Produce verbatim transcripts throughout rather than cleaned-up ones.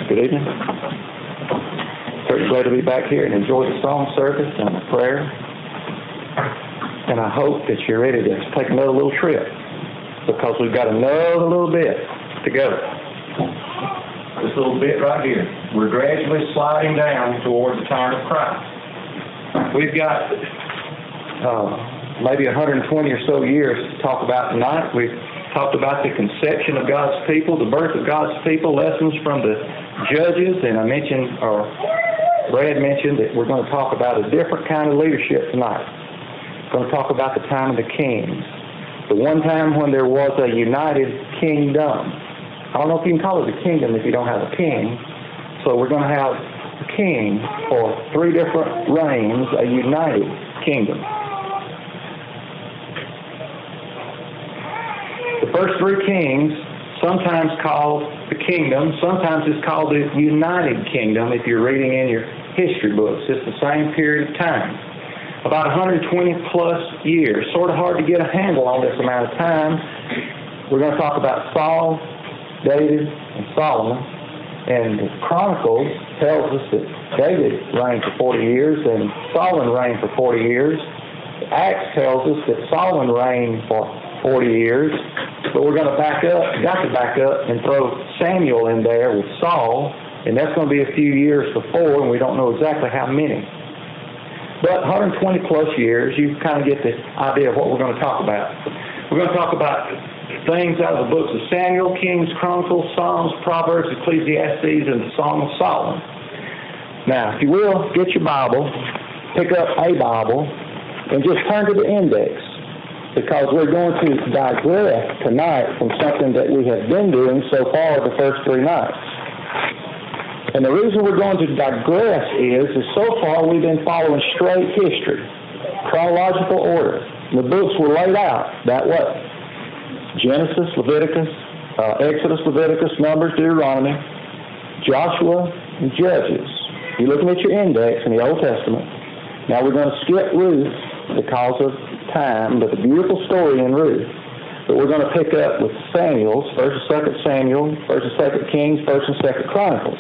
Good evening. Certainly glad to be back here and enjoy the song service and the prayer. And I hope that you're ready to take another little trip, because we've got another little bit to go. This little bit right here. We're gradually sliding down towards the time of Christ. We've got uh, maybe one hundred twenty or so years to talk about tonight. We've talked about the conception of God's people, the birth of God's people, lessons from the judges, and I mentioned, or Brad mentioned, that we're going to talk about a different kind of leadership tonight. We're going to talk about the time of the kings, the one time when there was a united kingdom. I don't know if you can call it a kingdom if you don't have a king. So we're going to have a king for three different reigns, a united kingdom. The first three kings, sometimes called the kingdom, sometimes it's called the United Kingdom if you're reading in your history books. It's the same period of time. About one hundred twenty plus years. Sort of hard to get a handle on this amount of time. We're going to talk about Saul, David, and Solomon. And the Chronicles tells us that David reigned for forty years and Solomon reigned for forty years. Acts tells us that Solomon reigned for forty years. But we're going to back up, got to back up and throw Samuel in there with Saul, and that's going to be a few years before, and we don't know exactly how many. But one hundred twenty plus years, you kind of get the idea of what we're going to talk about. We're going to talk about things out of the books of Samuel, Kings, Chronicles, Psalms, Proverbs, Ecclesiastes, and the Song of Solomon. Now, if you will, get your Bible, pick up a Bible, and just turn to the index, because we're going to digress tonight from something that we have been doing so far the first three nights. And the reason we're going to digress is, is so far we've been following straight history, chronological order. The books were laid out that way. Genesis, Leviticus, uh, Exodus, Leviticus, Numbers, Deuteronomy, Joshua, and Judges. You're looking at your index in the Old Testament. Now we're going to skip Ruth because of time, but the beautiful story in Ruth. But we're going to pick up with Samuel's, First and Second Samuel, First and Second Kings, First and Second Chronicles.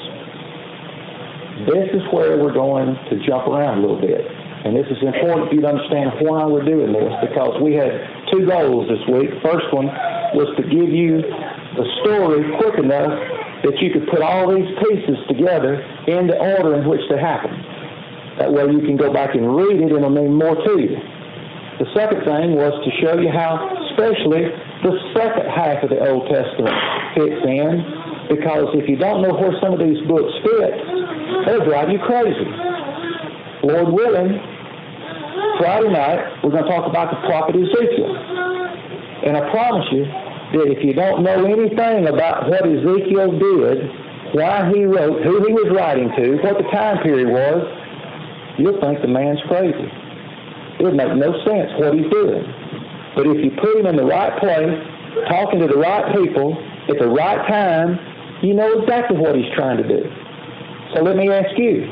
This is where we're going to jump around a little bit. And this is important for you to understand why we're doing this, because we had two goals this week. First one was to give you the story quick enough that you could put all these pieces together in the order in which they happened. That way you can go back and read it and it'll mean more to you. The second thing was to show you how, especially the second half of the Old Testament fits in, because if you don't know where some of these books fit, they'll drive you crazy. Lord willing, Friday night, we're going to talk about the prophet Ezekiel. And I promise you that if you don't know anything about what Ezekiel did, why he wrote, who he was writing to, what the time period was, you'll think the man's crazy. It would make no sense what he's doing. But if you put him in the right place, talking to the right people, at the right time, you know exactly what he's trying to do. So let me ask you,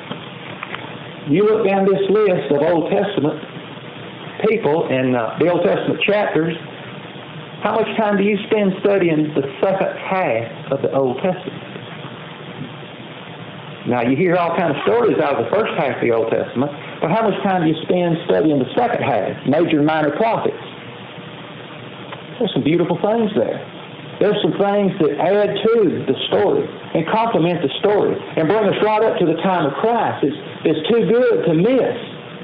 you look down this list of Old Testament people in uh, the Old Testament chapters, how much time do you spend studying the second half of the Old Testament? Now, you hear all kinds of stories out of the first half of the Old Testament, but how much time do you spend studying the second half, major and minor prophets? There's some beautiful things there. There's some things that add to the story and complement the story and bring us right up to the time of Christ. It's, it's too good to miss.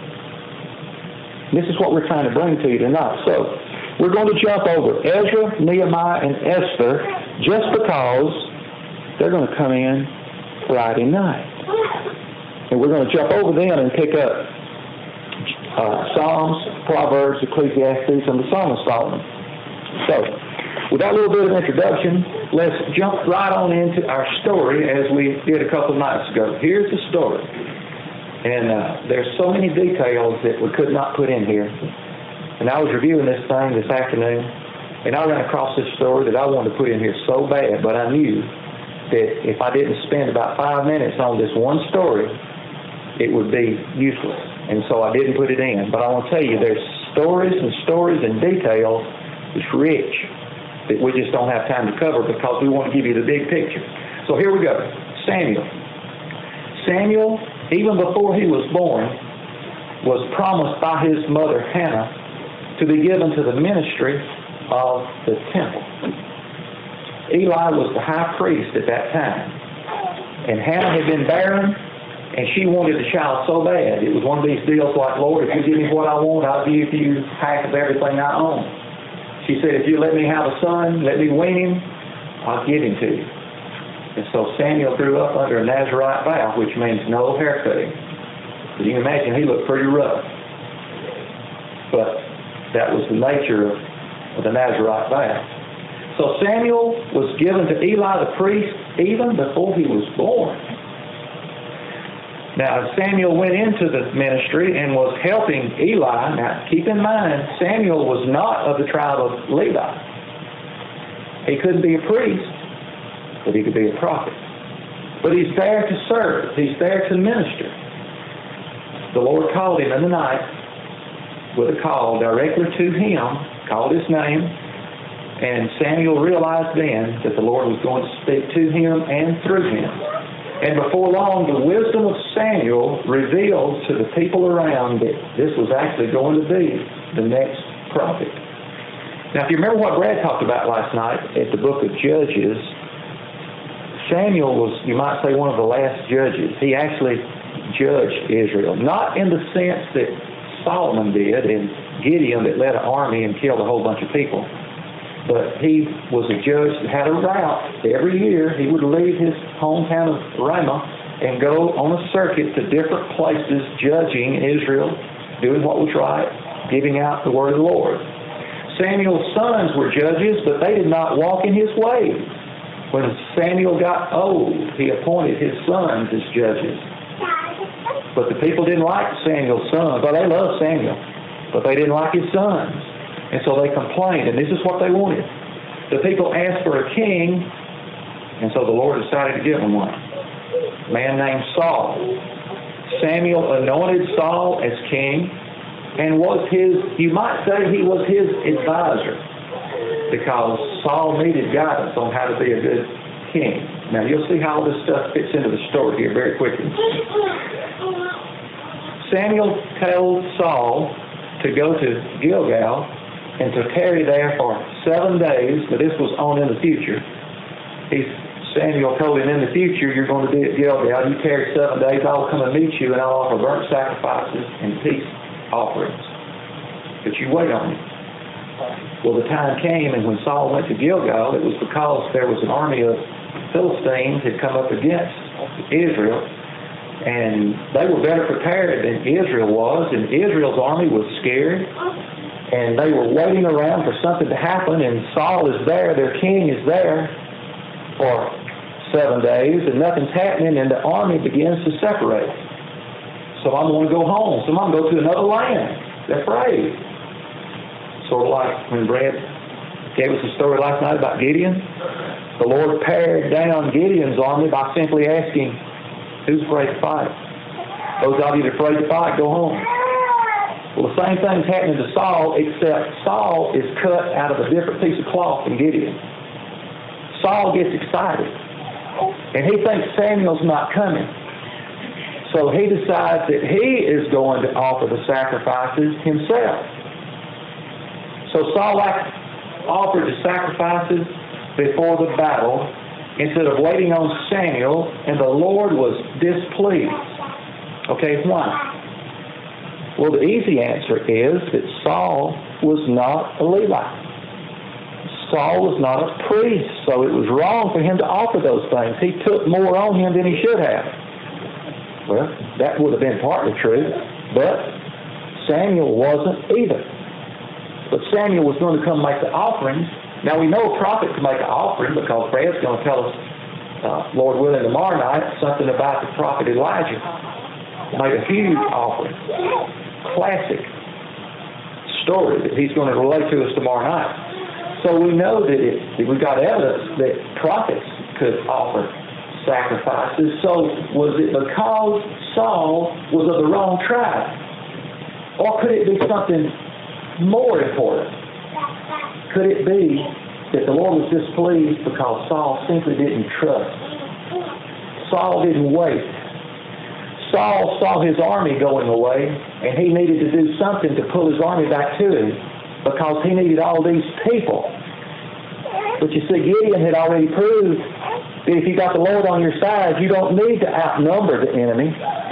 This is what we're trying to bring to you tonight. So we're going to jump over Ezra, Nehemiah, and Esther just because they're going to come in Friday night. And we're going to jump over them and pick up uh, Psalms, Proverbs, Ecclesiastes, and the Song of Solomon. So, with that little bit of introduction, let's jump right on into our story as we did a couple of nights ago. Here's the story. And uh, there's so many details that we could not put in here. And I was reviewing this thing this afternoon, and I ran across this story that I wanted to put in here so bad, but I knew that if I didn't spend about five minutes on this one story, it would be useless. And so I didn't put it in. But I want to tell you, there's stories and stories and details that's rich that we just don't have time to cover because we want to give you the big picture. So here we go. Samuel. Samuel, even before he was born, was promised by his mother Hannah to be given to the ministry of the temple. Eli was the high priest at that time, and Hannah had been barren, and she wanted a child so bad. It was one of these deals like, Lord, if you give me what I want, I'll give you half of everything I own. She said, if you let me have a son, let me wean him, I'll give him to you. And so Samuel grew up under a Nazirite vow, which means no haircutting. So you can imagine he looked pretty rough. But that was the nature of, of the Nazirite vow. So Samuel was given to Eli the priest even before he was born. Now, Samuel went into the ministry and was helping Eli. Now, keep in mind, Samuel was not of the tribe of Levi. He couldn't be a priest, but he could be a prophet. But he's there to serve. He's there to minister. The Lord called him in the night with a call directly to him, called his name, and Samuel realized then that the Lord was going to speak to him and through him. And before long, the wisdom of Samuel revealed to the people around that this was actually going to be the next prophet. Now, if you remember what Brad talked about last night at the book of Judges, Samuel was, you might say, one of the last judges. He actually judged Israel, not in the sense that Solomon did and Gideon that led an army and killed a whole bunch of people. But he was a judge that had a route. Every year he would leave his hometown of Ramah and go on a circuit to different places judging Israel, doing what was right, giving out the word of the Lord. Samuel's sons were judges, but they did not walk in his ways. When Samuel got old, he appointed his sons as judges. But the people didn't like Samuel's sons. Well, they loved Samuel, but they didn't like his sons. And so they complained, and this is what they wanted. The people asked for a king, and so the Lord decided to give them one. A man named Saul. Samuel anointed Saul as king and was his, you might say he was his advisor, because Saul needed guidance on how to be a good king. Now you'll see how all this stuff fits into the story here very quickly. Samuel told Saul to go to Gilgal and to tarry there for seven days, but this was on in the future. He, Samuel told him, in the future, you're going to be at Gilgal. You tarry seven days, I will come and meet you, and I'll offer burnt sacrifices and peace offerings. But you wait on me. Well, the time came, and when Saul went to Gilgal, it was because there was an army of Philistines had come up against Israel, and they were better prepared than Israel was, and Israel's army was scared. And they were waiting around for something to happen, and Saul is there, their king is there for seven days, and nothing's happening, and the army begins to separate. So I'm going to go home. So I'm going to go to another land. They're afraid. Sort of like when Brad gave us a story last night about Gideon. The Lord pared down Gideon's army by simply asking, who's afraid to fight? Those of you that are afraid to fight, go home. Well, the same thing's happening to Saul, except Saul is cut out of a different piece of cloth than Gideon. Saul gets excited, and he thinks Samuel's not coming. So he decides that he is going to offer the sacrifices himself. So Saul offered the sacrifices before the battle instead of waiting on Samuel, and the Lord was displeased. Okay, why? Well, the easy answer is that Saul was not a Levite. Saul was not a priest, so it was wrong for him to offer those things. He took more on him than he should have. Well, that would have been partly true, but Samuel wasn't either. But Samuel was going to come make the offerings. Now, we know a prophet can make an offering because Brad's going to tell us, uh, Lord willing, tomorrow night, something about the prophet Elijah. Made a huge offering. Classic story that he's going to relate to us tomorrow night. So we know that, it, that we've got evidence that prophets could offer sacrifices. So was it because Saul was of the wrong tribe? Or could it be something more important? Could it be that the Lord was displeased because Saul simply didn't trust Saul didn't wait. Saul saw his army going away, and he needed to do something to pull his army back to him because he needed all these people. But you see, Gideon had already proved that if you got the Lord on your side, you don't need to outnumber the enemy.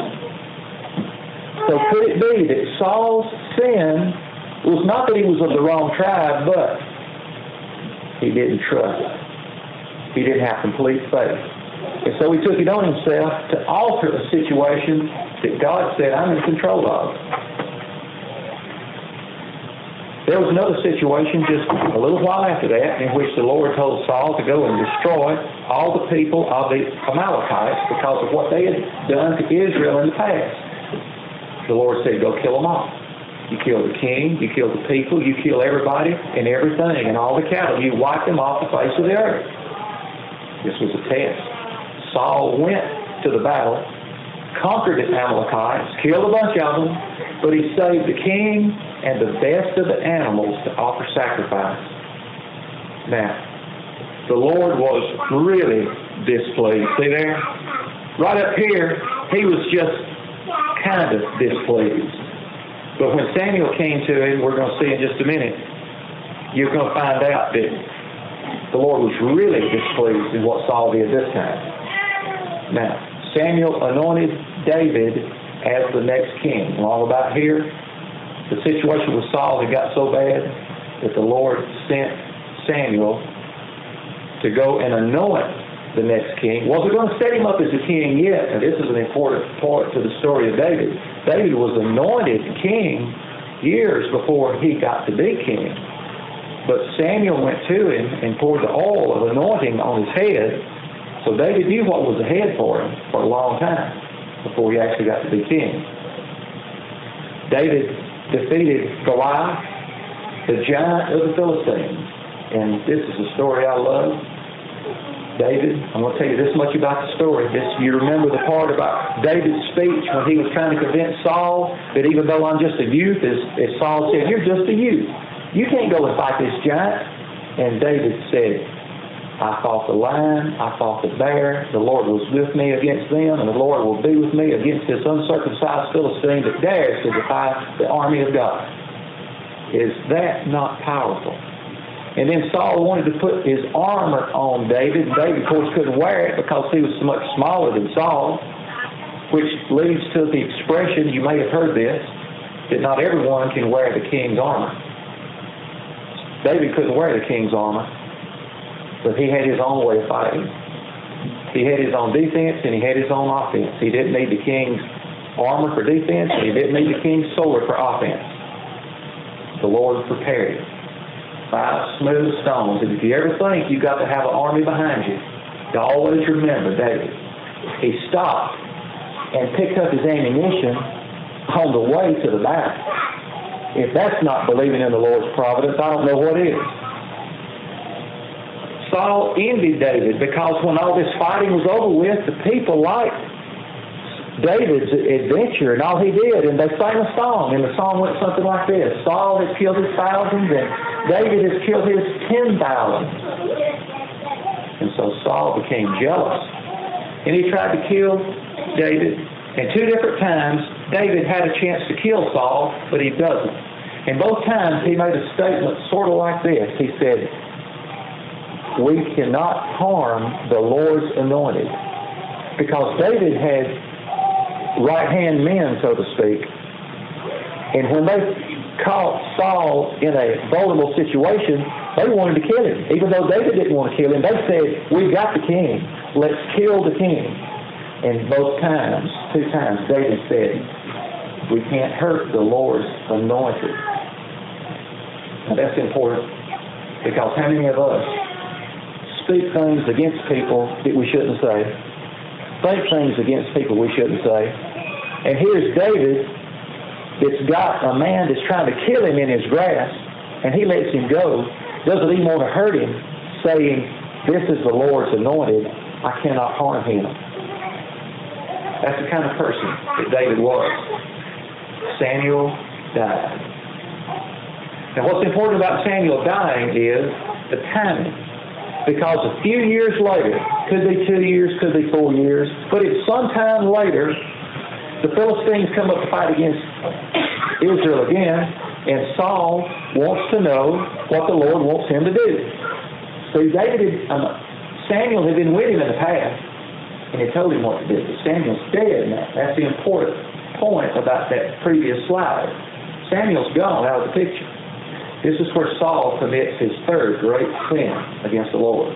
So could it be that Saul's sin was not that he was of the wrong tribe, but he didn't trust. He didn't have complete faith. And so he took it on himself to alter a situation that God said, I'm in control of. There was another situation just a little while after that in which the Lord told Saul to go and destroy all the people of the Amalekites because of what they had done to Israel in the past. The Lord said, go kill them all. You kill the king, you kill the people, you kill everybody and everything and all the cattle. You wipe them off the face of the earth. This was a test. Saul went to the battle, conquered the Amalekites, killed a bunch of them, but he saved the king and the best of the animals to offer sacrifice. Now, the Lord was really displeased. See there? Right up here, he was just kind of displeased. But when Samuel came to him, we're going to see in just a minute, you're going to find out that the Lord was really displeased in what Saul did this time. Now, Samuel anointed David as the next king. All about here, the situation with Saul had got so bad that the Lord sent Samuel to go and anoint the next king. Wasn't going to set him up as a king yet. And this is an important part to the story of David. David was anointed king years before he got to be king. But Samuel went to him and poured the oil of anointing on his head. So David knew what was ahead for him for a long time before he actually got to be king. David defeated Goliath, the giant of the Philistines. And this is a story I love. David, I'm going to tell you this much about the story. This, you remember the part about David's speech when he was trying to convince Saul that even though I'm just a youth, as, as Saul said, you're just a youth. You can't go and fight this giant. And David said, I fought the lion, I fought the bear, the Lord was with me against them, and the Lord will be with me against this uncircumcised Philistine that dares to defy the army of God. Is that not powerful? And then Saul wanted to put his armor on David. David, of course, couldn't wear it because he was so much smaller than Saul, which leads to the expression, you may have heard this, that not everyone can wear the king's armor. David couldn't wear the king's armor, but he had his own way of fighting. He had his own defense and he had his own offense. He didn't need the king's armor for defense and he didn't need the king's sword for offense. The Lord prepared him. Five smooth stones. And if you ever think you've got to have an army behind you, you always remember David. He stopped and picked up his ammunition on the way to the battle. If that's not believing in the Lord's providence, I don't know what is. Saul envied David because when all this fighting was over with, the people liked David's adventure and all he did, and they sang a song, and the song went something like this. Saul has killed his thousands, and David has killed his ten thousands. And so Saul became jealous, and he tried to kill David. And two different times, David had a chance to kill Saul, but he doesn't. And both times he made a statement sort of like this. He said, we cannot harm the Lord's anointed. Because David had right-hand men, so to speak. And when they caught Saul in a vulnerable situation, they wanted to kill him. Even though David didn't want to kill him, they said, we've got the king. Let's kill the king. And both times, two times, David said, we can't hurt the Lord's anointed. Now that's important, because how many of us speak things against people that we shouldn't say, think things against people we shouldn't say, and here's David that's got a man that's trying to kill him in his grasp, and he lets him go, doesn't even want to hurt him, saying, this is the Lord's anointed, I cannot harm him. That's the kind of person that David was. Samuel died. Now what's important about Samuel dying is the timing. Because a few years later, could be two years, could be four years, but it's sometime later, the Philistines come up to fight against Israel again, and Saul wants to know what the Lord wants him to do. So David, had, um, Samuel had been with him in the past, and he told him what to do. But Samuel's dead now. That's the important point about that previous slide. Samuel's gone out of the picture. This is where Saul commits his third great sin against the Lord.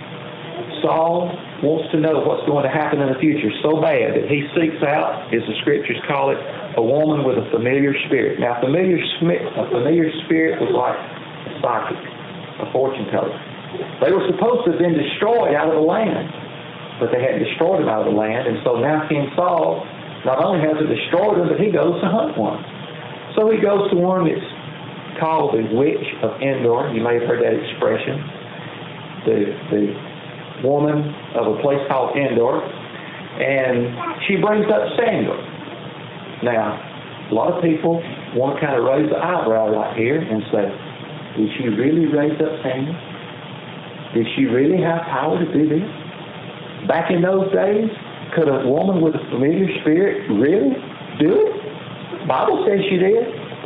Saul wants to know what's going to happen in the future so bad that he seeks out, as the scriptures call it, a woman with a familiar spirit. Now, familiar a familiar spirit was like a psychic, a fortune teller. They were supposed to have been destroyed out of the land, but they hadn't destroyed them out of the land, and so now King Saul not only has it destroyed them, but he goes to hunt one. So he goes to one that's called the Witch of Endor. You may have heard that expression. The the woman of a place called Endor, and she brings up Samuel. Now, a lot of people want to kind of raise the eyebrow right here and say, did she really raise up Samuel? Did she really have power to do this? Back in those days, could a woman with a familiar spirit really do it? The Bible says she did.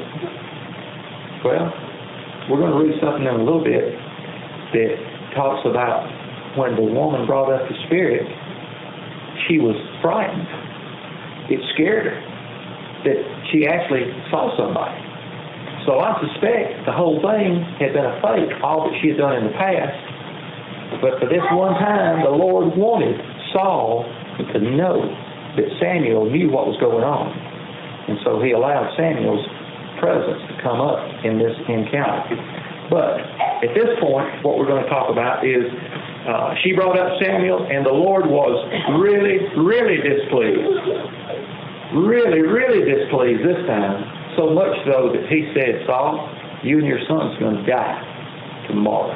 Well, we're going to read something in a little bit that talks about when the woman brought up the spirit, she was frightened. It scared her that she actually saw somebody. So I suspect the whole thing had been a fake, all that she had done in the past. But for this one time, the Lord wanted Saul to know that Samuel knew what was going on. And so he allowed Samuel's presence to come up in this encounter. But at this point, what we're going to talk about is uh, she brought up Samuel, and the Lord was really, really displeased. Really, really displeased this time. So much so that he said, Saul, you and your son's going to die tomorrow.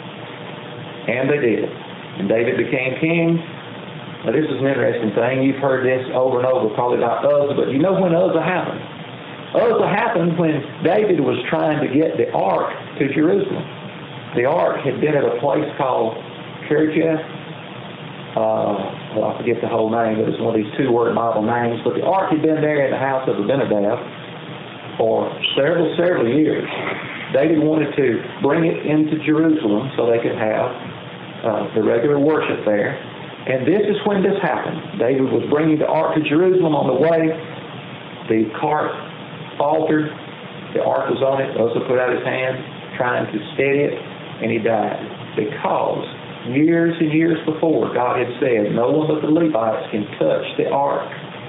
And they did. And David became king. Now, this is an interesting thing. You've heard this over and over, probably about Uzzah, but you know when Uzzah happened? Uzzah happened when David was trying to get the ark to Jerusalem. The ark had been at a place called Kirjath. Uh, well, I forget the whole name, but it's one of these two-word Bible names. But the ark had been there in the house of Abinadab for several, several years. David wanted to bring it into Jerusalem so they could have uh, the regular worship there. And this is when this happened. David was bringing the ark to Jerusalem. On the way, the cart faltered. The ark was on it. Uzzah put out his hand trying to steady it, and he died. Because years and years before, God had said, no one but the Levites can touch the ark.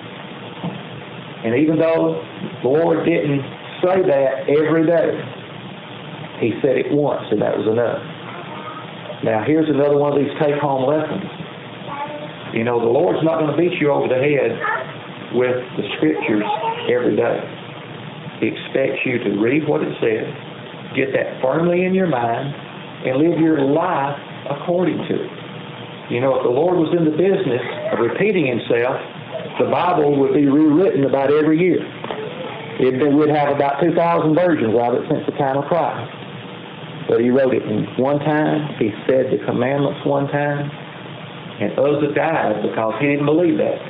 And even though the Lord didn't say that every day, he said it once, and that was enough. Now, here's another one of these take-home lessons. You know, the Lord's not going to beat you over the head with the Scriptures every day. He expects you to read what it says, get that firmly in your mind, and live your life according to it. You know, if the Lord was in the business of repeating himself, the Bible would be rewritten about every year. It'd be, we'd have about two thousand versions of it since the time of Christ. But he wrote it in one time. He said the commandments one time. And Uzzah died because he didn't believe that.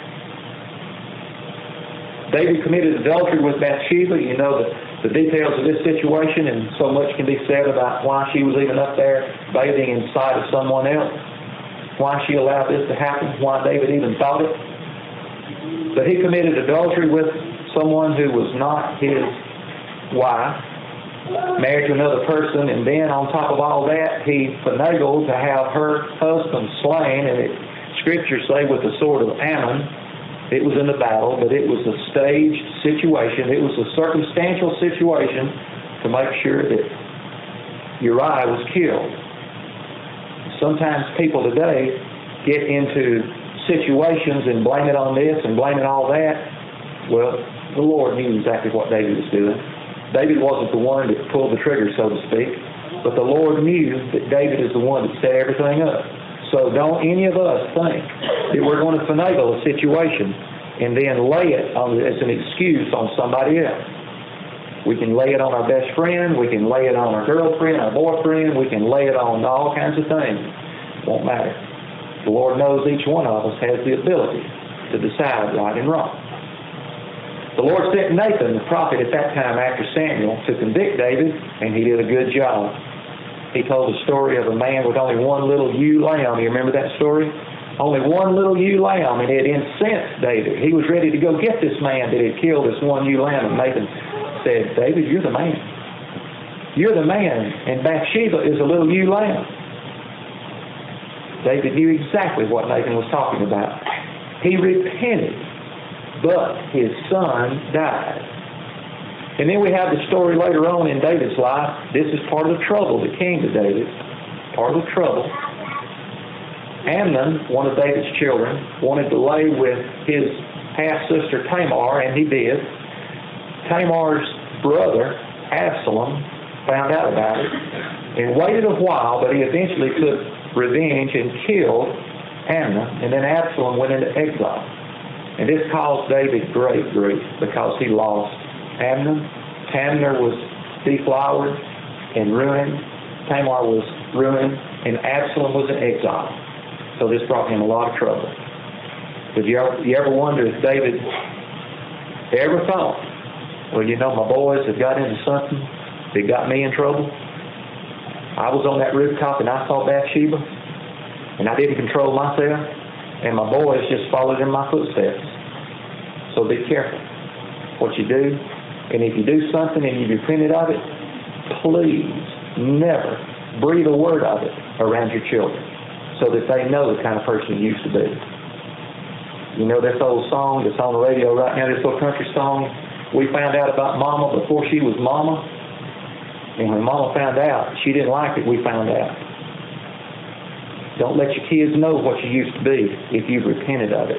David committed adultery with Bathsheba. You know the, the details of this situation, and so much can be said about why she was even up there bathing in sight of someone else, why she allowed this to happen, why David even thought it. But he committed adultery with someone who was not his wife, married to another person, and then on top of all that, he finagled to have her husband slain, and it, scriptures say with the sword of Ammon. It was in the battle, but it was a staged situation. It was a circumstantial situation to make sure that Uriah was killed. Sometimes people today get into situations and blame it on this and blame it on all that. Well, the Lord knew exactly what David was doing. David wasn't the one that pulled the trigger, so to speak, but the Lord knew that David is the one that set everything up. So don't any of us think that we're going to finagle a situation and then lay it on, as an excuse on somebody else. We can lay it on our best friend, we can lay it on our girlfriend, our boyfriend, we can lay it on all kinds of things. Won't matter. The Lord knows each one of us has the ability to decide right and wrong. The Lord sent Nathan, the prophet at that time after Samuel, to convict David, and he did a good job. He told the story of a man with only one little ewe lamb. You remember that story? Only one little ewe lamb, and it incensed David. He was ready to go get this man that had killed this one ewe lamb, and Nathan said, David, you're the man. You're the man, and Bathsheba is a little ewe lamb. David knew exactly what Nathan was talking about. He repented, but his son died. And then we have the story later on in David's life. This is part of the trouble that came to David. Part of the trouble. Amnon, one of David's children, wanted to lay with his half-sister Tamar, and he did. Tamar's brother, Absalom, found out about it and waited a while, but he eventually took revenge and killed Amnon, and then Absalom went into exile. And this caused David great grief because he lost Amnon. Tamar was deflowered and ruined. Tamar was ruined, and Absalom was in exile. So this brought him a lot of trouble. Did you ever, you ever wonder if David ever thought, well, you know, my boys have got into something that got me in trouble? I was on that rooftop and I saw Bathsheba, and I didn't control myself, and my boys just followed in my footsteps. So be careful what you do. And if you do something and you've repented of it, please never breathe a word of it around your children so that they know the kind of person you used to be. You know this old song that's on the radio right now, this old country song, we found out about Mama before she was Mama. And when Mama found out, she didn't like it, we found out. Don't let your kids know what you used to be if you've repented of it.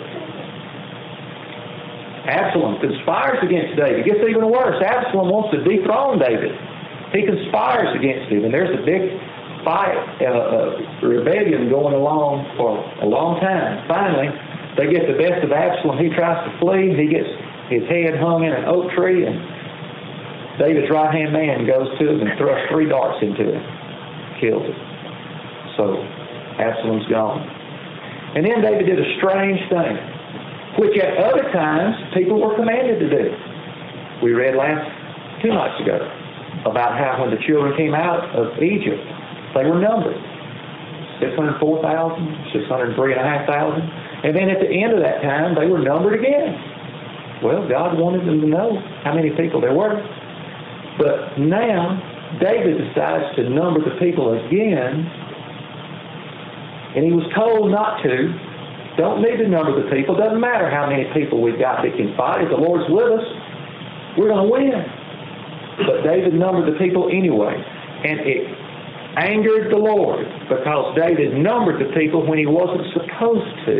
Absalom conspires against David. It gets even worse. Absalom wants to dethrone David. He conspires against him, and there's a big fight, uh, uh, rebellion going along for a long time. Finally, they get the best of Absalom. He tries to flee. He gets his head hung in an oak tree, and David's right-hand man goes to him and thrusts three darts into him. Kills him. So Absalom's gone. And then David did a strange thing, which at other times people were commanded to do. We read last two nights ago about how when the children came out of Egypt, they were numbered. six hundred four thousand, six hundred three thousand five hundred. And then at the end of that time, they were numbered again. Well, God wanted them to know how many people there were. But now, David decides to number the people again, and he was told not to. Don't need to number the people. Doesn't matter how many people we've got that can fight. If the Lord's with us, we're going to win. But David numbered the people anyway. And it angered the Lord because David numbered the people when he wasn't supposed to.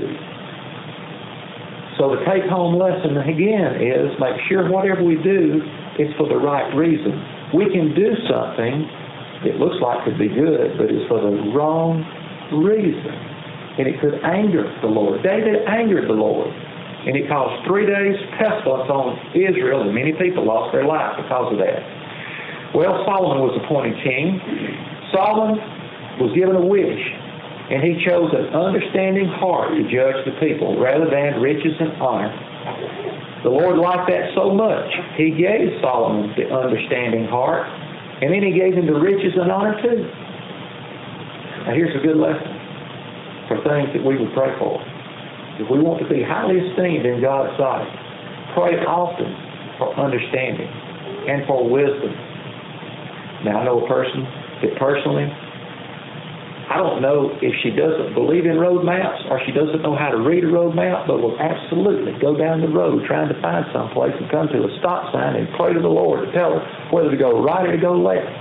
So the take-home lesson again is make sure whatever we do is for the right reason. We can do something that looks like could be good, but it's for the wrong reason. And it could anger the Lord. David angered the Lord. And it caused three days pestilence on Israel, and many people lost their life because of that. Well, Solomon was appointed king. Solomon was given a wish, and he chose an understanding heart to judge the people rather than riches and honor. The Lord liked that so much, he gave Solomon the understanding heart, and then he gave him the riches and honor too. Now here's a good lesson for things that we would pray for. If we want to be highly esteemed in God's sight, pray often for understanding and for wisdom. Now, I know a person that personally, I don't know if she doesn't believe in road maps or she doesn't know how to read a road map, but will absolutely go down the road trying to find someplace and come to a stop sign and pray to the Lord to tell her whether to go right or to go left.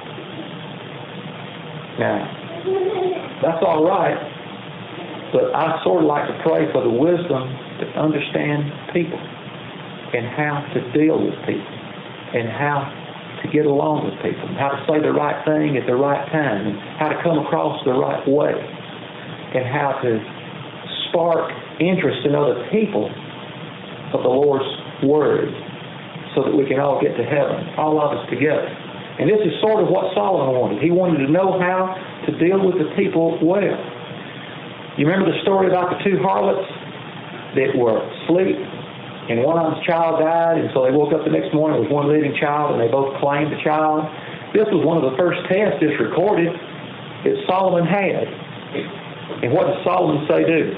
Now, that's all right. But I sort of like to pray for the wisdom to understand people and how to deal with people and how to get along with people and how to say the right thing at the right time and how to come across the right way and how to spark interest in other people of the Lord's Word so that we can all get to heaven, all of us together. And this is sort of what Solomon wanted. He wanted to know how to deal with the people well. You remember the story about the two harlots that were asleep, and one of them's child died, and so they woke up the next morning with one living child, and they both claimed the child. This was one of the first tests that's recorded that Solomon had. And what does Solomon say do?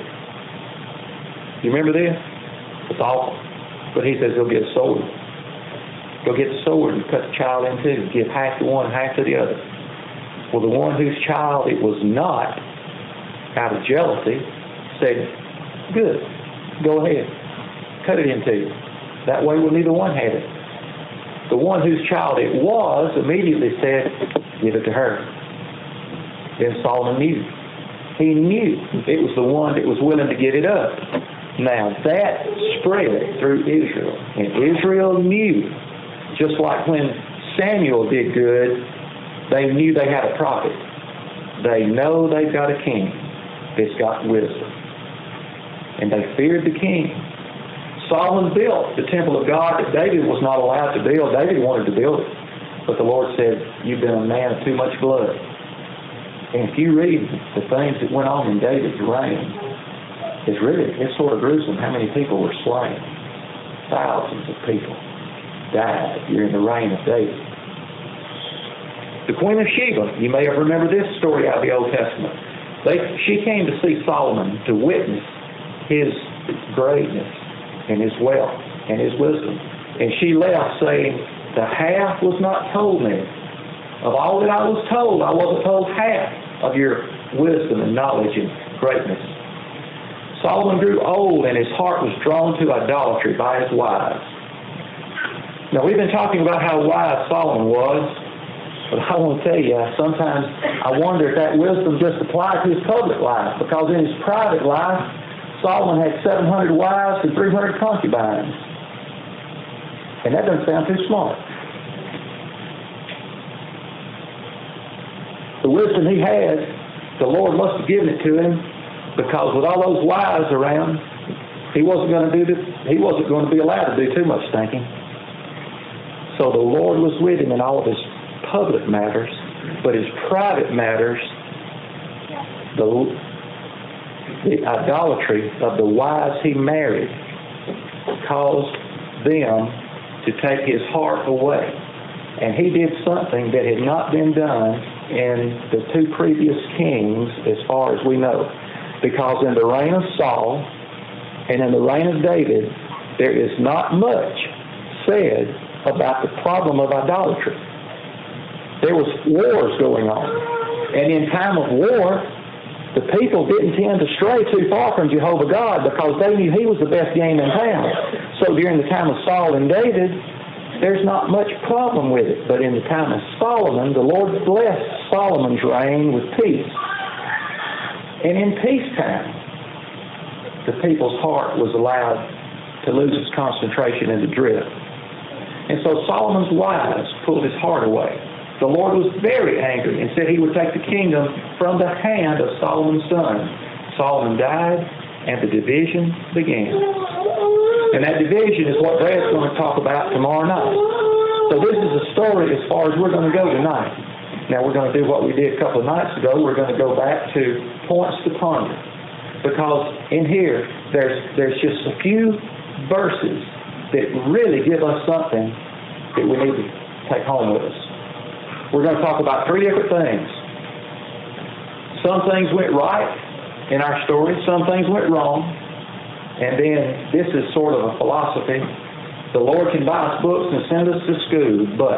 You remember this? It's awful. But he says, go get a sword. Go get the sword and cut the child in two. Give half to one, half to the other. Well, the one whose child it was not, out of jealousy, said, good, go ahead. Cut it in two. That way well, neither one had it. The one whose child it was immediately said, give it to her. Then Solomon knew. He knew it was the one that was willing to give it up. Now that spread through Israel. And Israel knew, just like when Samuel did good, they knew they had a prophet. They know they've got a king that's got wisdom. And they feared the king. Solomon built the temple of God that David was not allowed to build. David wanted to build it. But the Lord said, you've been a man of too much blood. And if you read the things that went on in David's reign, it's really, it's sort of gruesome how many people were slain. Thousands of people died during the reign of David. The Queen of Sheba, you may have remembered this story out of the Old Testament. They, she came to see Solomon to witness his greatness and his wealth and his wisdom. And she left saying, the half was not told me. Of all that I was told, I wasn't told half of your wisdom and knowledge and greatness. Solomon grew old and his heart was drawn to idolatry by his wives. Now we've been talking about how wise Solomon was, but I want to tell you, sometimes I wonder if that wisdom just applied to his public life, because in his private life, Solomon had seven hundred wives and three hundred concubines. And that doesn't sound too smart. The wisdom he had, the Lord must have given it to him, because with all those wives around, he wasn't going to do this, he wasn't going to be allowed to do too much thinking. So the Lord was with him in all of his public matters, but his private matters, the the idolatry of the wives he married caused them to take his heart away. And he did something that had not been done in the two previous kings as far as we know. Because in the reign of Saul and in the reign of David, there is not much said about the problem of idolatry. There was wars going on. And in time of war, the people didn't tend to stray too far from Jehovah God, because they knew he was the best game in town. So during the time of Saul and David, there's not much problem with it. But in the time of Solomon, the Lord blessed Solomon's reign with peace. And in peacetime, the people's heart was allowed to lose its concentration and to drift. And so Solomon's wives pulled his heart away. The Lord was very angry and said he would take the kingdom from the hand of Solomon's son. Solomon died, and the division began. And that division is what Brad's going to talk about tomorrow night. So this is a story as far as we're going to go tonight. Now we're going to do what we did a couple of nights ago. We're going to go back to points to ponder. Because in here, there's, there's just a few verses that really give us something that we need to take home with us. We're going to talk about three different things. Some things went right in our story. Some things went wrong. And then this is sort of a philosophy. The Lord can buy us books and send us to school, but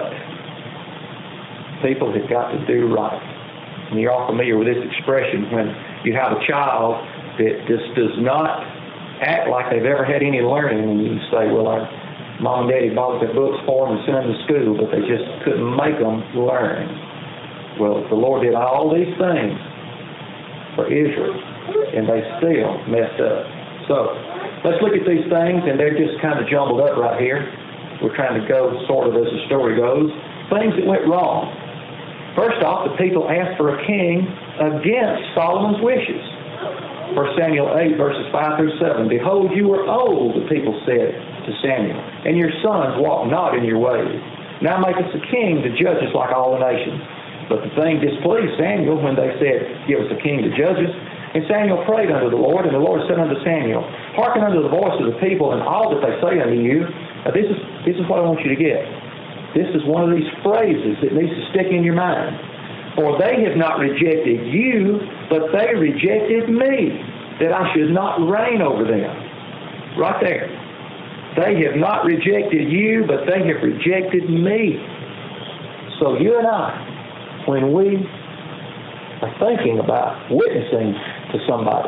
people have got to do right. And you're all familiar with this expression when you have a child that just does not act like they've ever had any learning, and you say, well, our Mom and Daddy bought their books for them and sent them to school, but they just couldn't make them learn. Well, the Lord did all these things for Israel, and they still messed up. So, let's look at these things, and they're just kind of jumbled up right here. We're trying to go sort of as the story goes. Things that went wrong. First off, the people asked for a king against Solomon's wishes. First Samuel eight, verses five through seven. Behold, you are old, the people said to Samuel, and your sons walk not in your ways. Now make us a king to judge us like all the nations. But the thing displeased Samuel when they said, give us a king to judge us. And Samuel prayed unto the Lord, and the Lord said unto Samuel, Hearken unto the voice of the people and all that they say unto you. Now this is, this is what I want you to get. This is one of these phrases that needs to stick in your mind. For they have not rejected you, but they rejected me, that I should not reign over them. Right there. They have not rejected you, but they have rejected me. So you and I, when we are thinking about witnessing to somebody,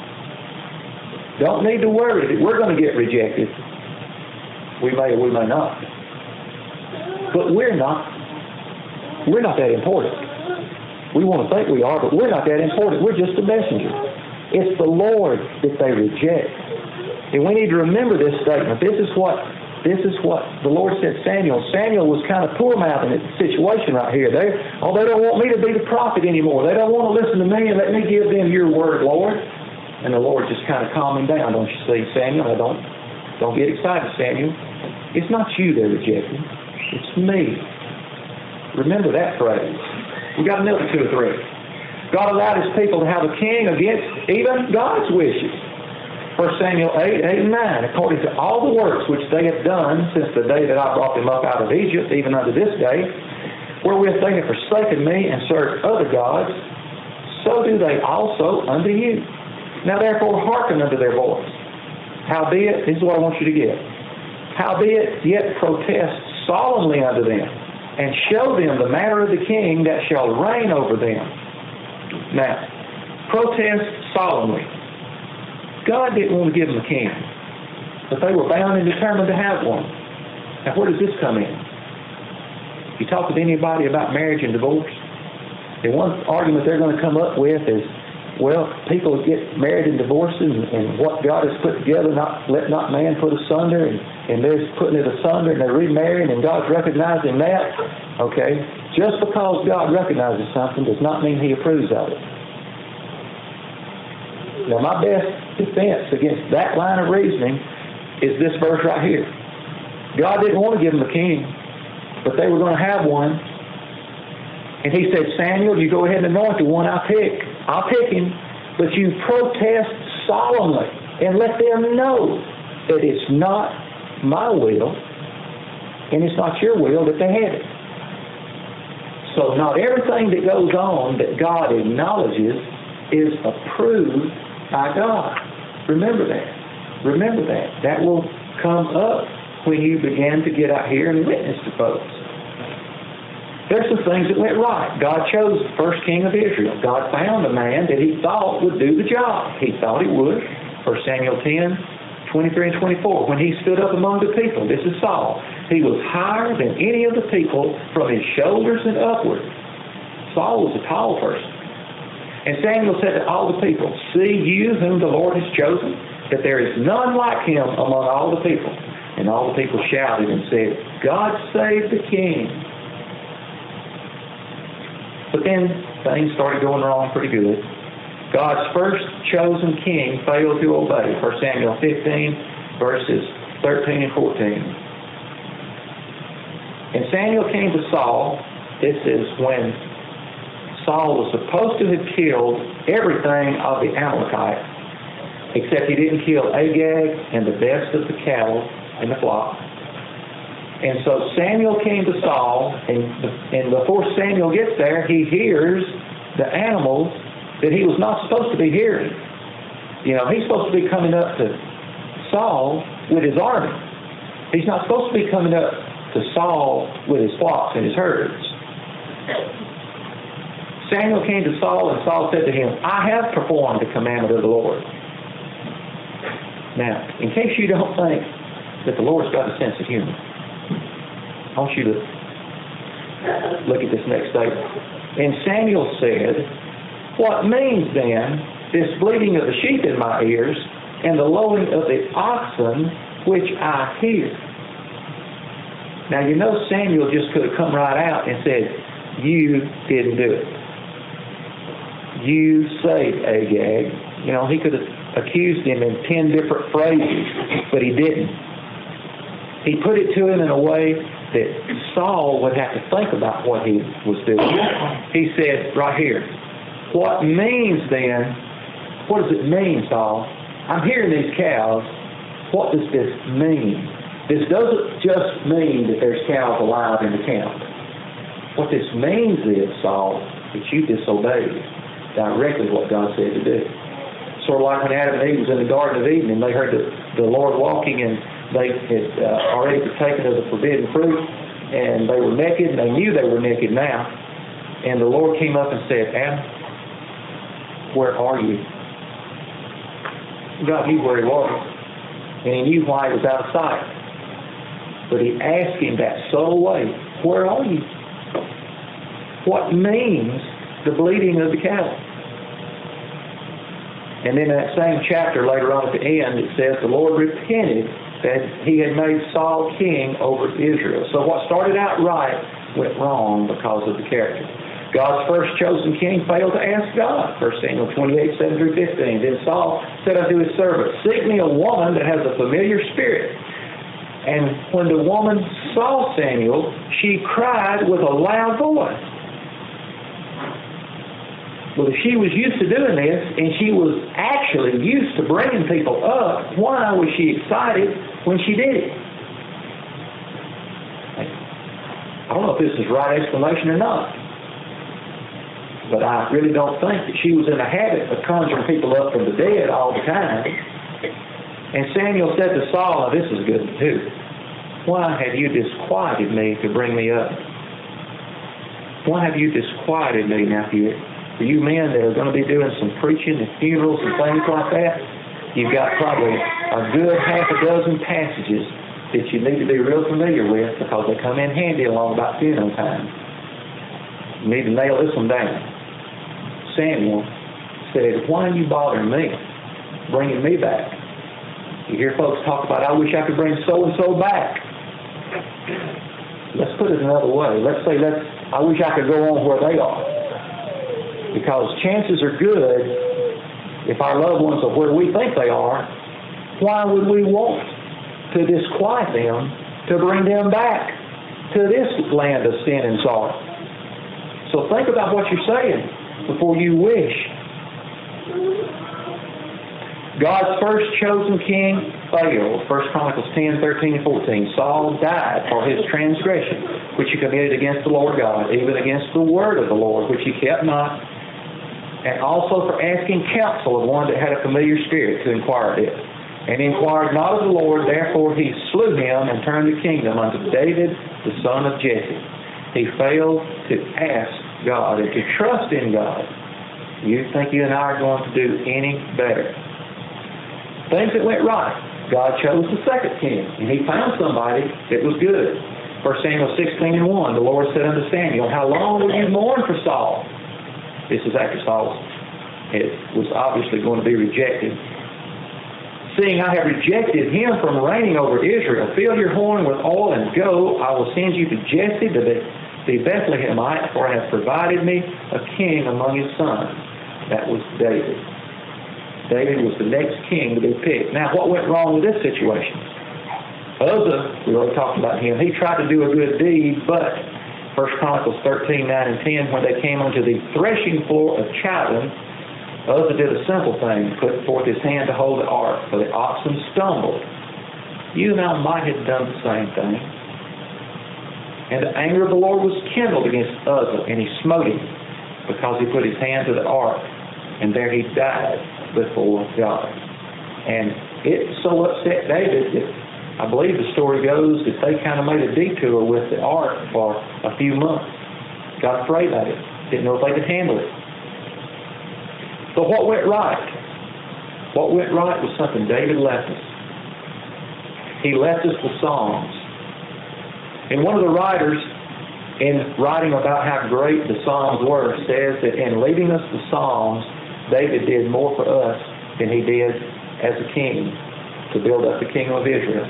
don't need to worry that we're going to get rejected. We may or we may not. But we're not. We're not that important. We want to think we are, but we're not that important. We're just a messenger. It's the Lord that they reject. And we need to remember this statement. This is what this is what the Lord said to Samuel. Samuel was kind of poor-mouthing the situation right here. They, oh, they don't want me to be the prophet anymore. They don't want to listen to me and let me give them your word, Lord. And the Lord just kind of calmed him down. Don't you see, Samuel? I don't, don't get excited, Samuel. It's not you they're rejecting. It's me. Remember that phrase. We got another two or three. God allowed his people to have a king against even God's wishes. First Samuel eight, eight and nine. According to all the works which they have done since the day that I brought them up out of Egypt, even unto this day, wherewith they have forsaken me and served other gods, so do they also unto you. Now therefore hearken unto their voice. Howbeit, this is what I want you to get. Howbeit, yet protest solemnly unto them, and show them the manner of the king that shall reign over them. Now, protest solemnly. God didn't want to give them a king, but they were bound and determined to have one. Now, where does this come in? You talk with anybody about marriage and divorce, the one argument they're going to come up with is, well, people get married and divorced, and, and what God has put together, not let not man put asunder, and, and they're putting it asunder, and they're remarrying, and God's recognizing that. Okay? Just because God recognizes something does not mean He approves of it. Now, my best defense against that line of reasoning is this verse right here. God didn't want to give them a king, but they were going to have one. And He said, Samuel, you go ahead and anoint the one I pick. I'll pick him, but you protest solemnly and let them know that it's not my will and it's not your will that they have it. So not everything that goes on that God acknowledges is approved by God. Remember that. Remember that. That will come up when you begin to get out here and witness to folks. There's some things that went right. God chose the first king of Israel. God found a man that He thought would do the job. He thought he would. First Samuel ten, twenty-three and twenty-four. When he stood up among the people, this is Saul, he was higher than any of the people from his shoulders and upward. Saul was a tall person. And Samuel said to all the people, see you whom the Lord has chosen, that there is none like him among all the people. And all the people shouted and said, God save the king. But then things started going wrong pretty good. God's first chosen king failed to obey. First Samuel fifteen, verses thirteen and fourteen. And Samuel came to Saul. This is when Saul was supposed to have killed everything of the Amalekites, except he didn't kill Agag and the best of the cattle and the flock. And so Samuel came to Saul, and, and before Samuel gets there, he hears the animals that he was not supposed to be hearing. You know, he's supposed to be coming up to Saul with his army. He's not supposed to be coming up to Saul with his flocks and his herds. Samuel came to Saul, and Saul said to him, I have performed the commandment of the Lord. Now, in case you don't think that the Lord's got a sense of humor, I want you to look at this next statement. And Samuel said, what means then this bleating of the sheep in my ears and the lowing of the oxen which I hear? Now you know Samuel just could have come right out and said, you didn't do it. You saved Agag. You know, he could have accused him in ten different phrases, but he didn't. He put it to him in a way that Saul would have to think about what he was doing. He said right here, what means then what does it mean, Saul? I'm hearing these cows. What does this mean? This doesn't just mean that there's cows alive in the camp. What this means is, Saul, that you disobeyed directly what God said to do. Sort of like when Adam and Eve was in the Garden of Eden and they heard the, the Lord walking and they had uh, already partaken of the forbidden fruit and they were naked and they knew they were naked now. And the Lord came up and said, Adam, where are you? God knew where he was. And he knew why he was out of sight. But he asked him that subtle way, where are you? What means the bleating of the cattle? And then in that same chapter later on at the end, it says the Lord repented that he had made Saul king over Israel. So what started out right went wrong because of the character. God's first chosen king failed to ask God. First Samuel twenty-eight, seven through fifteen. Then Saul said unto his servant, seek me a woman that has a familiar spirit. And when the woman saw Samuel, she cried with a loud voice. Well, if she was used to doing this, and she was actually used to bringing people up, why was she excited when she did it? I don't know if this is the right explanation or not. But I really don't think that she was in the habit of conjuring people up from the dead all the time. And Samuel said to Saul, now this is good too, why have you disquieted me to bring me up? Why have you disquieted me now, you, for you men that are going to be doing some preaching and funerals and things like that? You've got probably a good half a dozen passages that you need to be real familiar with because they come in handy along about funeral time. You need to nail this one down. Samuel said, why are you bothering me, bringing me back? You hear folks talk about, I wish I could bring so-and-so back. Let's put it another way. Let's say, let's, I wish I could go on where they are. Because chances are good, if our loved ones are where we think they are, why would we want to disquiet them to bring them back to this land of sin and sorrow? So think about what you're saying before you wish. God's first chosen king failed. First Chronicles ten, thirteen, and fourteen. Saul died for his transgression, which he committed against the Lord God, even against the word of the Lord, which he kept not, and also for asking counsel of one that had a familiar spirit to inquire it. And inquired not of the Lord, therefore he slew him and turned the kingdom unto David, the son of Jesse. He failed to ask God and to trust in God. You think you and I are going to do any better? Things that went right. God chose the second king, and he found somebody that was good. First Samuel sixteen and one, the Lord said unto Samuel, how long will you mourn for Saul? This is after Saul it was obviously going to be rejected. Seeing I have rejected him from reigning over Israel, fill your horn with oil and go. I will send you to Jesse, to the, the Bethlehemite, for I have provided me a king among his sons. That was David. David was the next king to be picked. Now, what went wrong with this situation? Uzzah, we already talked about him, he tried to do a good deed, but First Chronicles thirteen, nine, and ten, when they came onto the threshing floor of Chidon, Uzzah did a simple thing, put forth his hand to hold the ark, for the oxen stumbled. You and I might have done the same thing. And the anger of the Lord was kindled against Uzzah, and he smote him, because he put his hand to the ark, and there he died before God. And it so upset David that I believe the story goes that they kind of made a detour with the ark for a few months. Got afraid of it. Didn't know if they could handle it. But what went right? What went right was something David left us. He left us the Psalms. And one of the writers, in writing about how great the Psalms were, says that in leaving us the Psalms, David did more for us than he did as a king to build up the kingdom of Israel.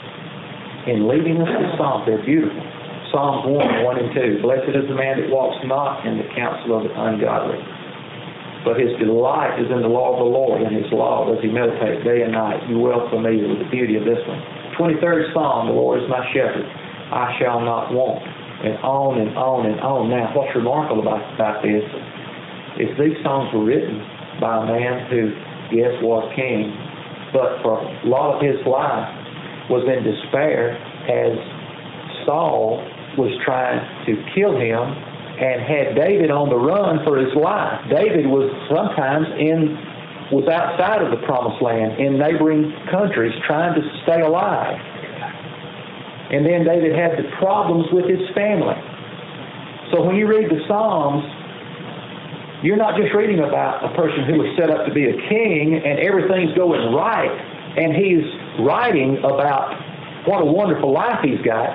In leaving us the Psalms, they're beautiful. Psalms one, one and two. Blessed is the man that walks not in the counsel of the ungodly, but his delight is in the law of the Lord, and his law does he meditate day and night. You're well familiar with the beauty of this one. twenty-third Psalm, the Lord is my shepherd, I shall not want. And on and on and on. Now, what's remarkable about, about this is these songs were written by a man who yes, was king, but for a lot of his life was in despair as Saul was trying to kill him and had David on the run for his life. David was sometimes in was outside of the promised land in neighboring countries trying to stay alive. And then David had the problems with his family. So when you read the Psalms, you're not just reading about a person who was set up to be a king and everything's going right and he's writing about what a wonderful life he's got.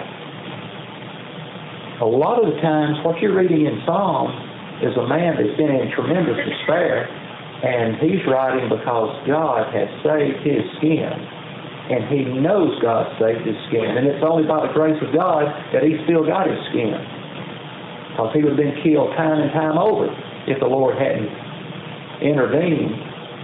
A lot of the times what you're reading in Psalms is a man that's been in tremendous despair, and he's writing because God has saved his skin. And he knows God saved his skin. And it's only by the grace of God that he's still got his skin. Because he would have been killed time and time over if the Lord hadn't intervened.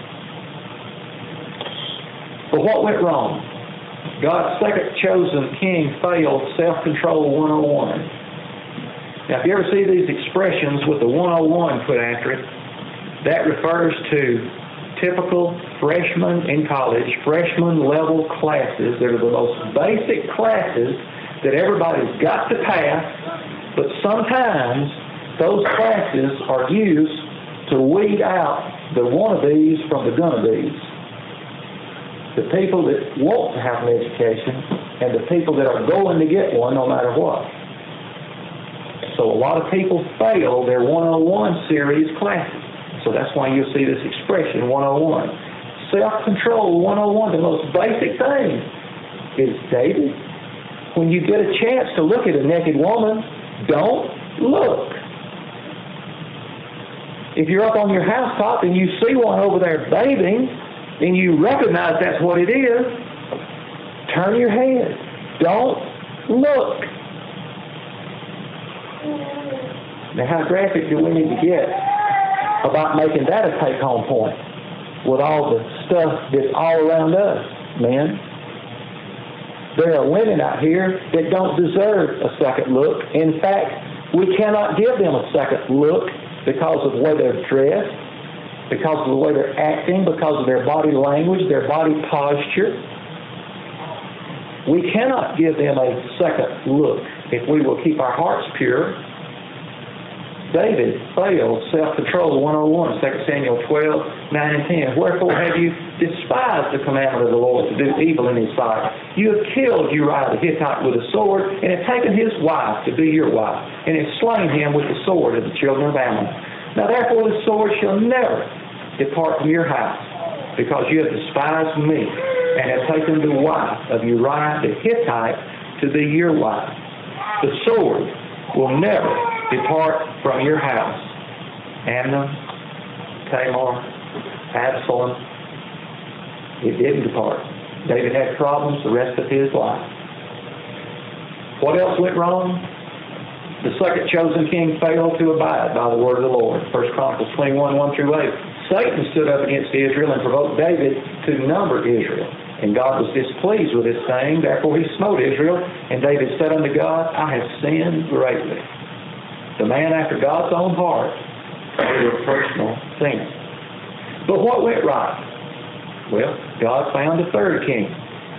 But what went wrong? God's second chosen king failed. Self-control one oh one. Now, if you ever see these expressions with the one oh one put after it, that refers to typical freshmen in college, freshman level classes that are the most basic classes that everybody's got to pass, but sometimes those classes are used to weed out the wannabes from the gonnabes. The people that want to have an education and the people that are going to get one no matter what. So a lot of people fail their one oh one series classes. So that's why you'll see this expression, one oh one. Self-control, one oh one, the most basic thing is, David, when you get a chance to look at a naked woman, don't look. If you're up on your housetop and you see one over there bathing, and you recognize that's what it is, turn your head. Don't look. Now, how graphic do we need to get about making that a take-home point with all the stuff that's all around us, men? There are women out here that don't deserve a second look. In fact, we cannot give them a second look because of the way they're dressed, because of the way they're acting, because of their body language, their body posture. We cannot give them a second look if we will keep our hearts pure. David failed self-control, one oh one, Second Samuel twelve, nine and ten. Wherefore have you despised the commandment of the Lord to do evil in his sight? You have killed Uriah the Hittite with a sword, and have taken his wife to be your wife, and have slain him with the sword of the children of Ammon. Now therefore the sword shall never depart from your house, because you have despised me, and have taken the wife of Uriah the Hittite to be your wife. The sword will never depart from your house. Amnon, Tamar, Absalom, it didn't depart. David had problems the rest of his life. What else went wrong? The second chosen king failed to abide by the word of the Lord. First Chronicles twenty-one, one through eight. Satan stood up against Israel and provoked David to number Israel. And God was displeased with his saying. Therefore he smote Israel. And David said unto God, I have sinned greatly. The man after God's own heart was a personal sin. But what went right? Well, God found a third king.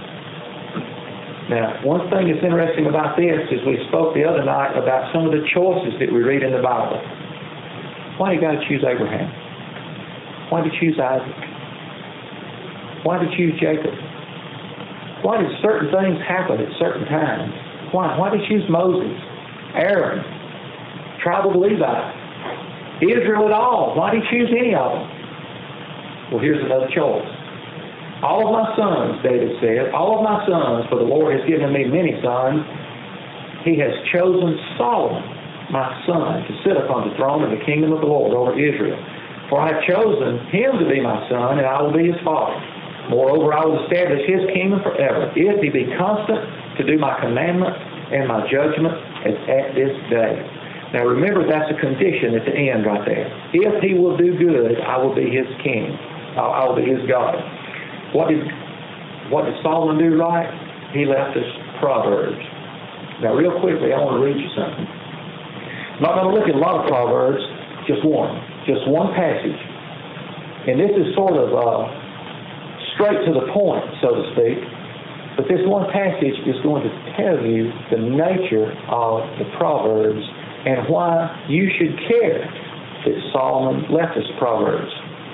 Now, one thing that's interesting about this is we spoke the other night about some of the choices that we read in the Bible. Why did God choose Abraham? Why did he choose Isaac? Why did he choose Jacob? Why did certain things happen at certain times? Why? Why did he choose Moses, Aaron, tribe of Levi, Israel at all? Why did he choose any of them? Well, here's another choice. All of my sons, David said, all of my sons, for the Lord has given me many sons, he has chosen Solomon, my son, to sit upon the throne of the kingdom of the Lord over Israel. For I have chosen him to be my son, and I will be his father. Moreover, I will establish his kingdom forever, if he be constant to do my commandments and my judgment as at this day. Now remember, that's a condition at the end right there. If he will do good, I will be his king. I will be his God. What did, what did Solomon do right? He left us Proverbs. Now real quickly, I want to read you something. I'm not going to look at a lot of Proverbs, just one. Just one passage. And this is sort of uh, straight to the point, so to speak. But this one passage is going to tell you the nature of the Proverbs and why you should care that Solomon left us Proverbs.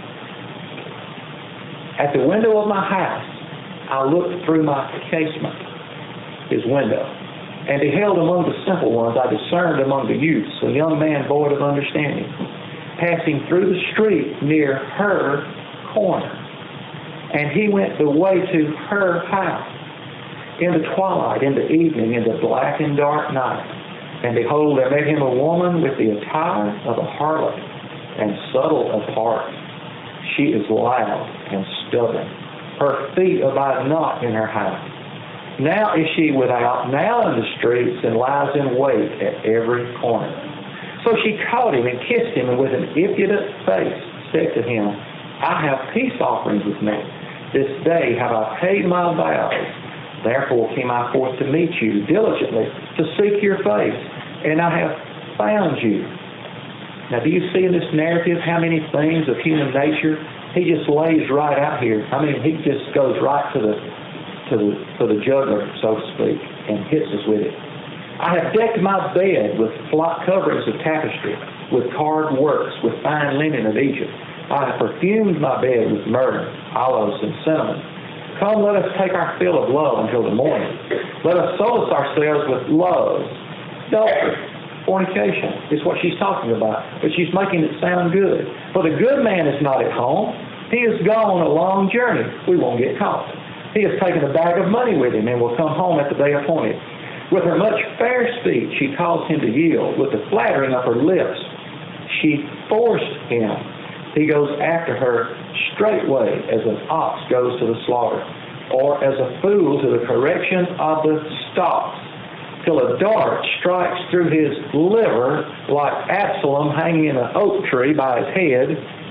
At the window of my house, I looked through my casement, his window, and beheld among the simple ones, I discerned among the youths a young man void of understanding, passing through the street near her corner. And he went the way to her house in the twilight, in the evening, in the black and dark night. And behold, there met him a woman with the attire of a harlot and subtle of heart. She is loud and stubborn. Her feet abide not in her house. Now is she without, now in the streets, and lies in wait at every corner. So she caught him and kissed him, and with an impudent face said to him, I have peace offerings with me. This day have I paid my vows. Therefore came I forth to meet you diligently, to seek your face, and I have found you. Now, do you see in this narrative how many things of human nature he just lays right out here? I mean, he just goes right to the to the to the jugular, so to speak, and hits us with it. I have decked my bed with flock coverings of tapestry, with carved works, with fine linen of Egypt. I have perfumed my bed with myrrh, aloes, and cinnamon. Come, let us take our fill of love until the morning. Let us solace ourselves with love, adultery, fornication is what she's talking about. But she's making it sound good. For the good man is not at home. He is gone a long journey. We won't get caught. He has taken a bag of money with him and will come home at the day appointed. With her much fair speech, she caused him to yield. With the flattering of her lips, she forced him. He goes after her straightway as an ox goes to the slaughter, or as a fool to the correction of the stocks, till a dart strikes through his liver like Absalom hanging in an oak tree by his head.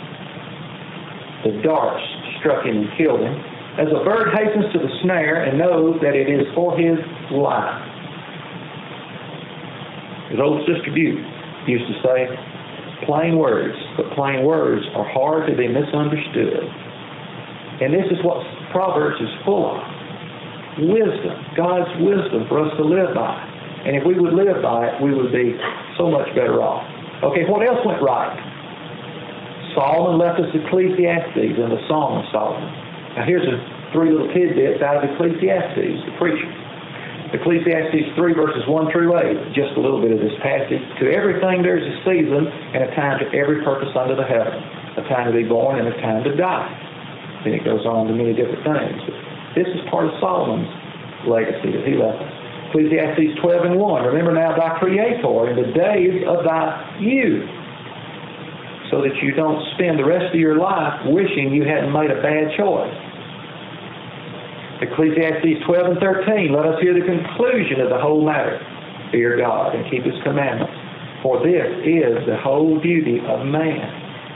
The dart struck him and killed him, as a bird hastens to the snare and knows that it is for his life. His old Sister Butte used to say, plain words, but plain words are hard to be misunderstood. And this is what Proverbs is full of. Wisdom, God's wisdom for us to live by. And if we would live by it, we would be so much better off. Okay, what else went right? Solomon left us Ecclesiastes and the Song of Solomon. Now here's a three little tidbits out of Ecclesiastes, the preacher. Ecclesiastes three, verses one through eight, just a little bit of this passage. To everything there's a season and a time to every purpose under the heaven. A time to be born and a time to die. Then it goes on to many different things. But this is part of Solomon's legacy that he left us. Ecclesiastes twelve and one, remember now thy Creator in the days of thy youth, so that you don't spend the rest of your life wishing you hadn't made a bad choice. Ecclesiastes twelve and thirteen, let us hear the conclusion of the whole matter. Fear God and keep His commandments, for this is the whole duty of man.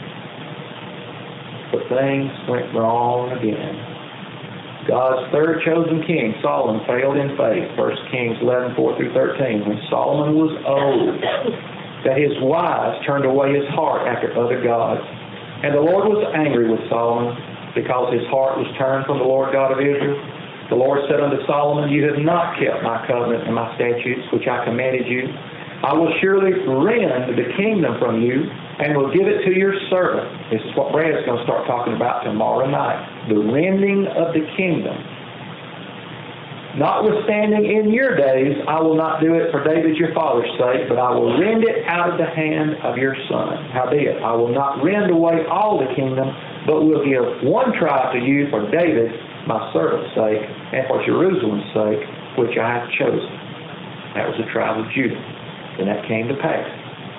But things went wrong again. God's third chosen king, Solomon, failed in faith. First Kings eleven, four through thirteen. When Solomon was old, that his wives turned away his heart after other gods. And the Lord was angry with Solomon, because his heart was turned from the Lord God of Israel. The Lord said unto Solomon, you have not kept my covenant and my statutes, which I commanded you. I will surely rend the kingdom from you, and will give it to your servant. This is what Brad's going to start talking about tomorrow night. The rending of the kingdom. Notwithstanding in your days, I will not do it for David your father's sake, but I will rend it out of the hand of your son. Howbeit, I will not rend away all the kingdom, but will give one tribe to you for David, my servant's sake, and for Jerusalem's sake, which I have chosen. That was the tribe of Judah. And that came to pass.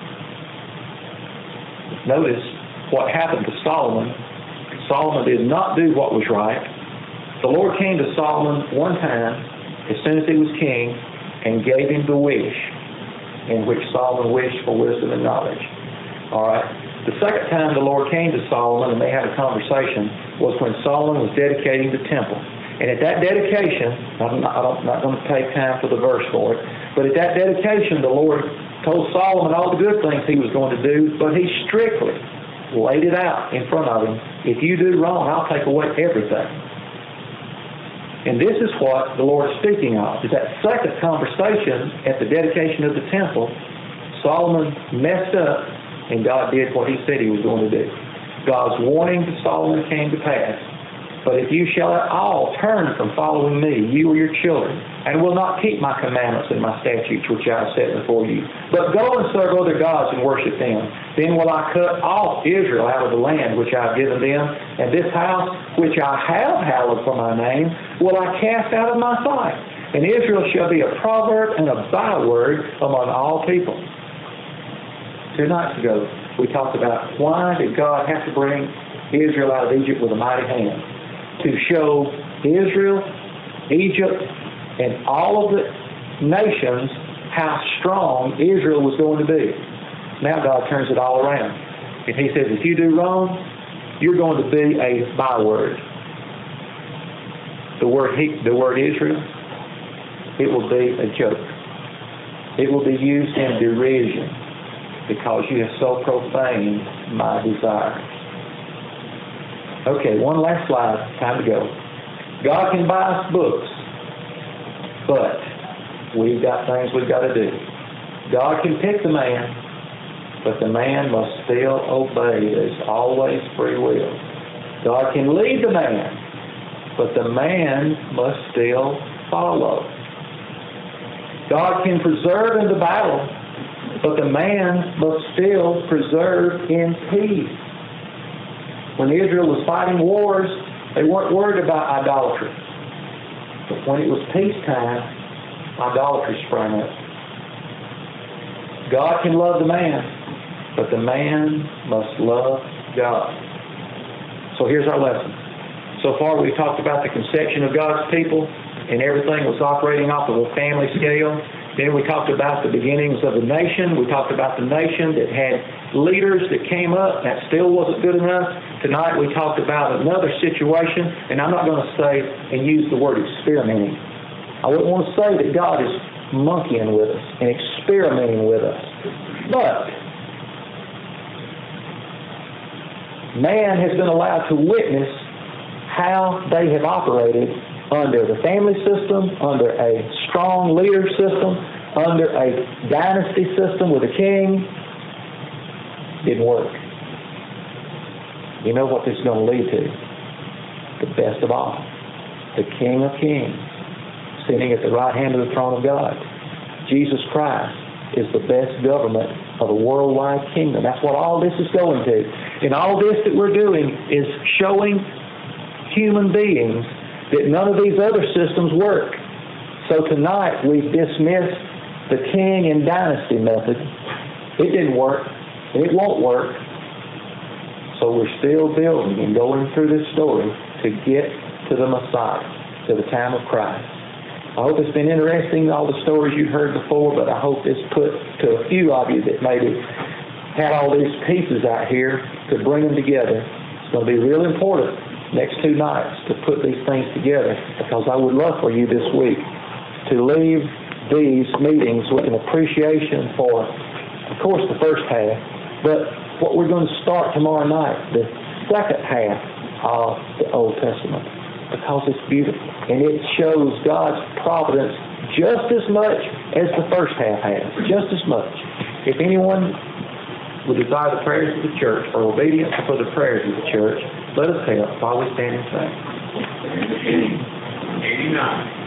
Notice what happened to Solomon. Solomon did not do what was right. The Lord came to Solomon one time, as soon as he was king, and gave him the wish in which Solomon wished for wisdom and knowledge. All right. The second time the Lord came to Solomon and they had a conversation was when Solomon was dedicating the temple. And at that dedication, I'm not, I'm not going to take time for the verse for it, but at that dedication the Lord told Solomon all the good things he was going to do, but he strictly laid it out in front of him. If you do wrong, I'll take away everything. And this is what the Lord is speaking of, is that second conversation at the dedication of the temple. Solomon messed up, and God did what he said he was going to do. God's warning to Solomon came to pass. But if you shall at all turn from following me, you or your children, and will not keep my commandments and my statutes which I have set before you, but go and serve other gods and worship them, then will I cut off Israel out of the land which I have given them, and this house which I have hallowed for my name will I cast out of my sight. And Israel shall be a proverb and a byword among all people. Two nights ago, we talked about why did God have to bring Israel out of Egypt with a mighty hand? To show Israel, Egypt, and all of the nations how strong Israel was going to be. Now God turns it all around. And he says, if you do wrong, you're going to be a byword. The word, he, the word Israel, it will be a joke. It will be used in derision because you have so profaned my desire. Okay, one last slide. Time to go. God can buy us books, but we've got things we've got to do. God can pick the man, but the man must still obey. There's always free will. God can lead the man, but the man must still follow. God can preserve in the battle, but the man must still preserve in peace. When Israel was fighting wars, they weren't worried about idolatry. But when it was peacetime, idolatry sprang up. God can love the man, but the man must love God. So here's our lesson. So far we've talked about the conception of God's people, and everything was operating off of a family scale. Then we talked about the beginnings of the nation. We talked about the nation that had leaders that came up. That still wasn't good enough. Tonight we talked about another situation, and I'm not going to say and use the word experimenting. I wouldn't want to say that God is monkeying with us and experimenting with us. But man has been allowed to witness how they have operated under the family system, under a strong leader system, under a dynasty system with a king. Didn't work. You know what this is going to lead to? The best of all. The King of Kings, sitting at the right hand of the throne of God. Jesus Christ is the best government of a worldwide kingdom. That's what all this is going to. And all this that we're doing is showing human beings that none of these other systems work. So tonight we've dismissed the king and dynasty method. It didn't work, and it won't work. So we're still building and going through this story to get to the Messiah, to the time of Christ. I hope it's been interesting, all the stories you've heard before, but I hope this put to a few of you that maybe had all these pieces out here to bring them together. It's going to be real important next two nights to put these things together, because I would love for you this week to leave these meetings with an appreciation for, of course, the first half, but what we're going to start tomorrow night, the second half of the Old Testament, because it's beautiful. And it shows God's providence just as much as the first half has, just as much. If anyone would desire the prayers of the church or obedience for the prayers of the church, let us help while we stand and sing. eighty-nine.